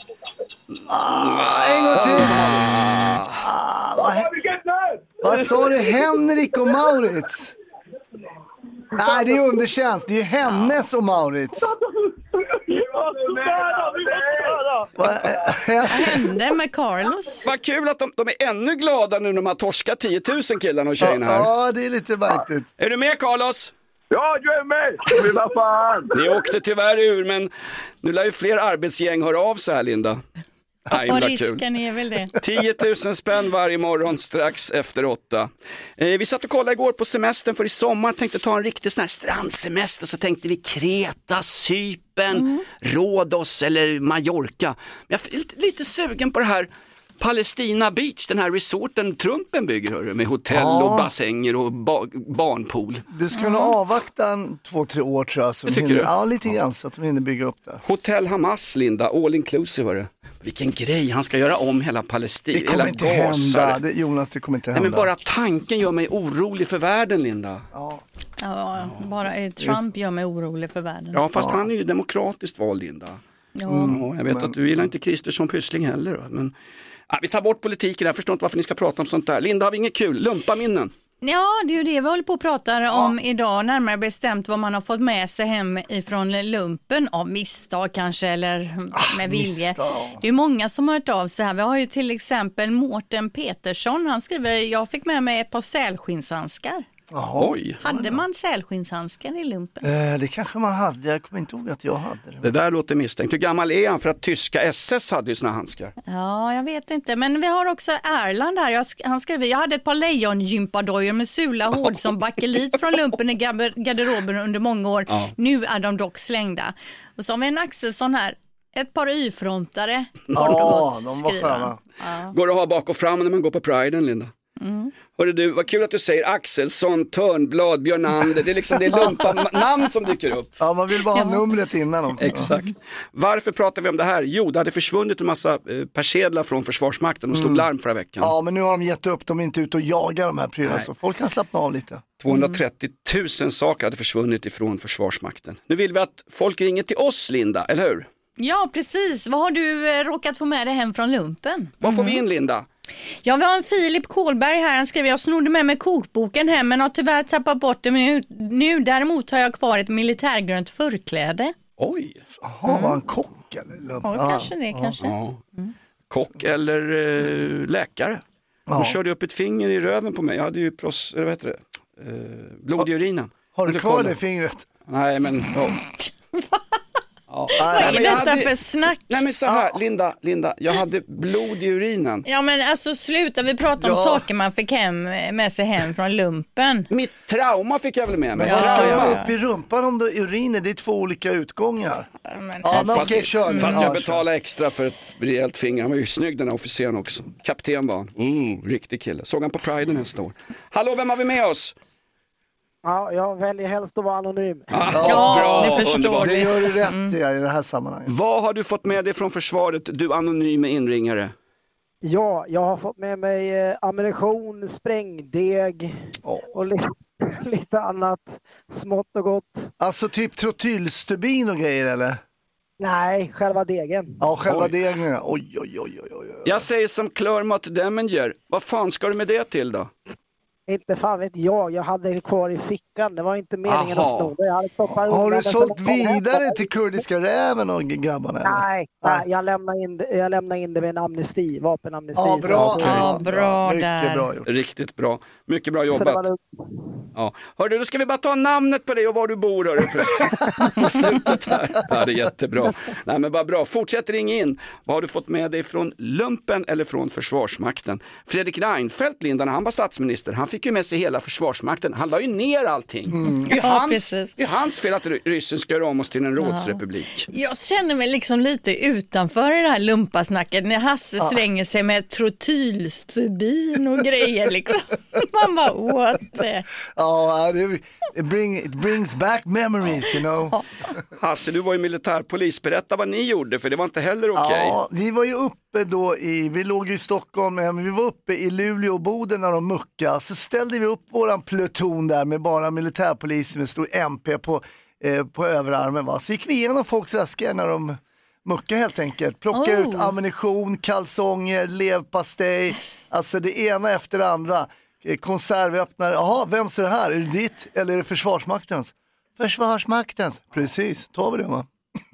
En gång till. Vad sa du? Henrik och Maurits? Nej, det är undertjänst. Det är hennes och Maurits. Vad hände med Carlos? Vad kul att de är ännu glada nu när man torskar 10 000 killarna och tjejerna här. Ja, det är lite märkligt. Är du med, Carlos? Ja, jag är med! Lilla fan! Ni åkte tyvärr ur, men nu lär ju fler arbetsgäng höra av sig här, Linda. Och risken är väl det. 10 000 spänn varje morgon strax efter 8. Vi satt och kollade igår på semestern, för i sommar tänkte ta en riktig sån här strandsemester. Så tänkte vi Kreta, Cypern, Rhodos eller Mallorca. Men jag är lite sugen på det här Palestina Beach, den här resorten Trumpen bygger, hörru, med hotell och bassänger och barnpool. Du ska nog avvakta 2-3 år, tror jag. Så tycker du? Ja, lite grann, så att de hinner bygga upp det. Hotell Hamas, Linda, all inclusive, hörru. Vilken grej, han ska göra om hela Palestina. Det kommer inte hända, Jonas, det kommer inte hända. Nej, men bara tanken gör mig orolig för världen, Linda. Ja, bara Trump gör mig orolig för världen. Ja, fast han är ju demokratiskt vald, Linda. Ja, jag vet att du gillar inte Kristersson Pyssling heller. Men vi tar bort politiken, jag förstår inte varför ni ska prata om sånt där. Linda, har vi inget kul? Lumpa minnen. Ja, det är ju det vi håller på att prata om idag, närmare bestämt vad man har fått med sig hem ifrån lumpen, av misstag kanske, eller med vilje. Misstag. Det är många som har hört av sig här. Vi har ju till exempel Mårten Petersson, han skriver: jag fick med mig ett par sälskinshandskar. Oj. Hade man sälskinshandskar i lumpen? Det kanske man hade, jag kommer inte ihåg att jag hade det. Det där låter misstänkt. Hur gammal är han? För att tyska SS hade ju såna handskar. Ja, jag vet inte. Men vi har också Erland här. Han skriver: jag hade ett par lejongympadojor med sula hård som bakelit från lumpen i garderoben under många år. Nu är de dock slängda. Och så har vi en Axelsson här. Ett par y-frontare. Ja, de var sköna. Går det att ha bak och fram när man går på Priden, Linda? Hörru du, vad kul att du säger Axelsson, Törnblad, Björnander. Det är liksom det lumpa namn som dyker upp. Ja, man vill bara ha numret innan också. Exakt. Varför pratar vi om det här? Jo, det hade försvunnit en massa persedlar från Försvarsmakten och slog larm förra veckan. Ja, men nu har de gett upp. De är inte ute och jagar de här prylarna, så folk kan slappna av lite. 230 000 saker hade försvunnit ifrån Försvarsmakten. Nu vill vi att folk ringer till oss, Linda, eller hur? Ja, precis. Vad har du råkat få med dig hem från lumpen? Vad får vi in, Linda? Ja, vi har en Filip Kålberg här. Han skriver: jag snodde med mig kokboken hem men har tyvärr tappat bort det nu. Däremot har jag kvar ett militärgrönt förkläde. Oj. Jaha, var han kock eller? Ja, kanske det, kanske. Ja. Kock eller läkare. Hon körde upp ett finger i röven på mig. Jag hade ju blod i urinen. Har du kvar det fingret? Nej, men... Vad är detta för snack? Nej, men så här, Linda, jag hade blod i urinen. Ja, men alltså sluta, vi pratar om saker man fick med sig hem från lumpen. Mitt trauma fick jag väl med mig. Men vad ska jag upp i rumpan om urinen? Det är 2 olika utgångar. Fast jag betalade extra för ett rejält finger. Han var ju snygg, den här officeren också. Kapten var han. Riktig kille. Såg han på Pride nästa år. Hallå, vem har vi med oss? Ja, jag väljer helst att vara anonym. Ja, det förstår det gör du rätt i det här sammanhanget. Vad har du fått med dig från försvaret, du anonyma inringare? Ja, jag har fått med mig ammunition, sprängdeg och lite annat smått och gott. Alltså typ trotylstubin och grejer, eller? Nej, själva degen. Ja, själva degen. Oj. Jag säger som Clermont Deminger. Vad fan ska du med det till då? Inte fan vet jag hade det kvar i fickan. Det var inte meningen att stå där. Har du sålt vidare till kurdiska räven och grabbarna? Nej, jag lämnar in det med en amnesti, vapenamnesti. Ja, bra. Ja, bra mycket där. bra gjort. Riktigt bra. Mycket bra jobbat. Ja. Hörru, då ska vi bara ta namnet på dig och var du bor, hörru, på slutet här. Ja, det är jättebra. Nej, men bara bra. Fortsätt ring in. Vad har du fått med dig från lumpen eller från Försvarsmakten? Fredrik Reinfeldt, Linda, när han var statsminister, han fick ju med sig hela försvarsmakten. Han la ju ner allting. Det är hans fel att ryssen ska göra om oss till en rådsrepublik. Jag känner mig liksom lite utanför det här lumpasnacket när Hasse slänger sig med trotylstubin och grejer liksom. Man bara, what? Ja, it brings back memories, you know. Hasse, du var ju militärpolis. Berätta vad ni gjorde, för det var inte heller okej. Ja, vi var ju uppe då vi låg i Stockholm, men vi var uppe i Luleå och Boden när de muckade. Så ställde vi upp våran pluton där med bara militärpoliser med stor MP på överarmen. Va? Så gick vi igenom folks äskar när de muckade helt enkelt. Plocka ut ammunition, kalsonger, leverpastej, alltså det ena efter det andra. Konservöppnare, jaha, vems är det här? Är det ditt eller är det Försvarsmaktens? Försvarsmaktens, precis, tar vi det va?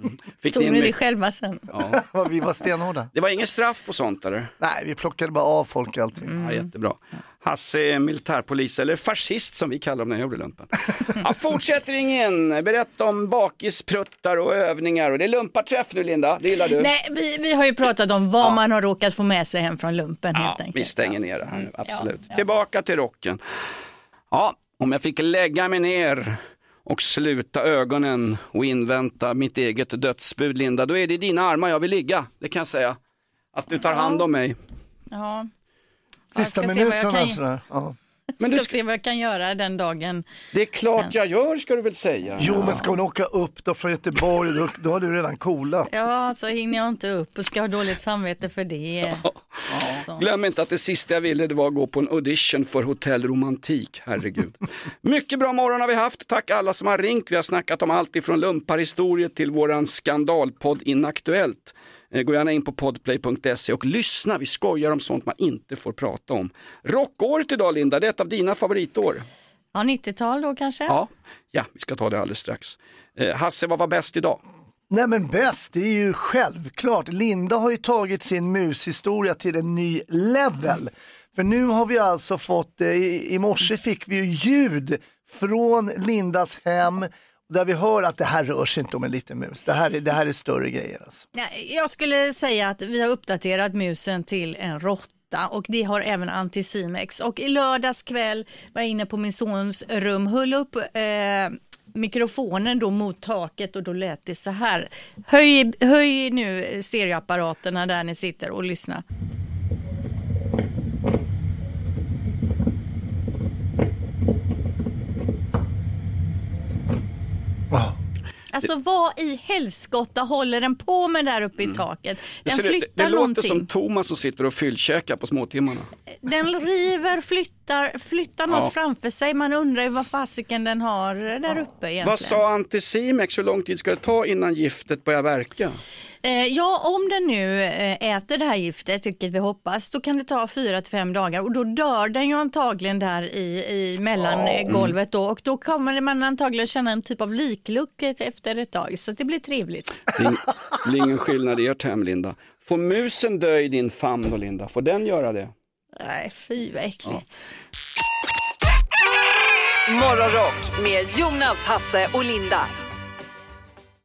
Tog ni det själva sen? Ja. Vi var stenhårda. Det var ingen straff på sånt eller? Nej, vi plockade bara av folk allting. Ja, jättebra. Hasse är militärpolis, eller fascist som vi kallar dem när jag gjorde lumpen. Fortsätter ingen. Berätta om bakispruttar och övningar. Och det är lumparträff nu, Linda, det gillar du? Nej, vi har ju pratat om vad man har råkat få med sig hem från lumpen helt enkelt. Vi stänger ner det här nu, absolut. Tillbaka till rocken. Ja, om jag fick lägga mig ner och sluta ögonen och invänta mitt eget dödsbud, Linda, då är det i dina armar jag vill ligga, det kan jag säga. Att du tar hand om mig. Ja. Sista minuterna. Men du ska se vad jag kan göra den dagen. Det är klart jag gör, ska du väl säga. Jo, men ska hon åka upp då från Göteborg, då har du redan coolat. Ja, så hinner jag inte upp och ska ha dåligt samvete för det. Glöm inte att det sista jag ville det var att gå på en audition för Hotell Romantik, herregud. Mycket bra morgon har vi haft, tack alla som har ringt. Vi har snackat om allt ifrån lumparhistorier till våran skandalpodd Inaktuellt. Gå gärna in på podplay.se och lyssna, vi skojar om sånt man inte får prata om. Rockåret idag, Linda, det är ett av dina favoritår. Ja, 90-tal då kanske? Ja, vi ska ta det alldeles strax. Hasse, vad var bäst idag? Nej men bäst, det är ju självklart. Linda har ju tagit sin mushistoria till en ny level. För nu har vi alltså fått, i morse fick vi ju ljud från Lindas hem. Där vi hör att det här rör sig inte om en liten mus. Det här är större grejer. Alltså. Jag skulle säga att vi har uppdaterat musen till en råtta. Och det har även Anticimex. Och i lördags kväll var jag inne på min sons rum. Höll upp mikrofonen då mot taket och då lät det så här. Höj nu stereoapparaterna där ni sitter och lyssna. Wow. Alltså vad i helskotta håller den på med där uppe i taket? Den flyttar det någonting. låter som Thomas som sitter och fyllkäkar på småtimmarna. Den river, flyttar något framför sig. Man undrar ju vad fasiken den har där uppe egentligen. Vad sa Anticimex? Hur lång tid ska det ta innan giftet börjar verka? Ja, om den nu äter det här giftet, vilket vi hoppas, då kan det ta 4-5 dagar och då dör den ju antagligen där i mellangolvet då, och då kommer man antagligen känna en typ av likluck efter ett tag, så det blir trevligt. Det blir ingen skillnad i ert hem, Linda. Får musen dö i din famn då, Linda? Får den göra det? Nej, fy vad äckligt. Morgonrock med Jonas, Hasse och Linda.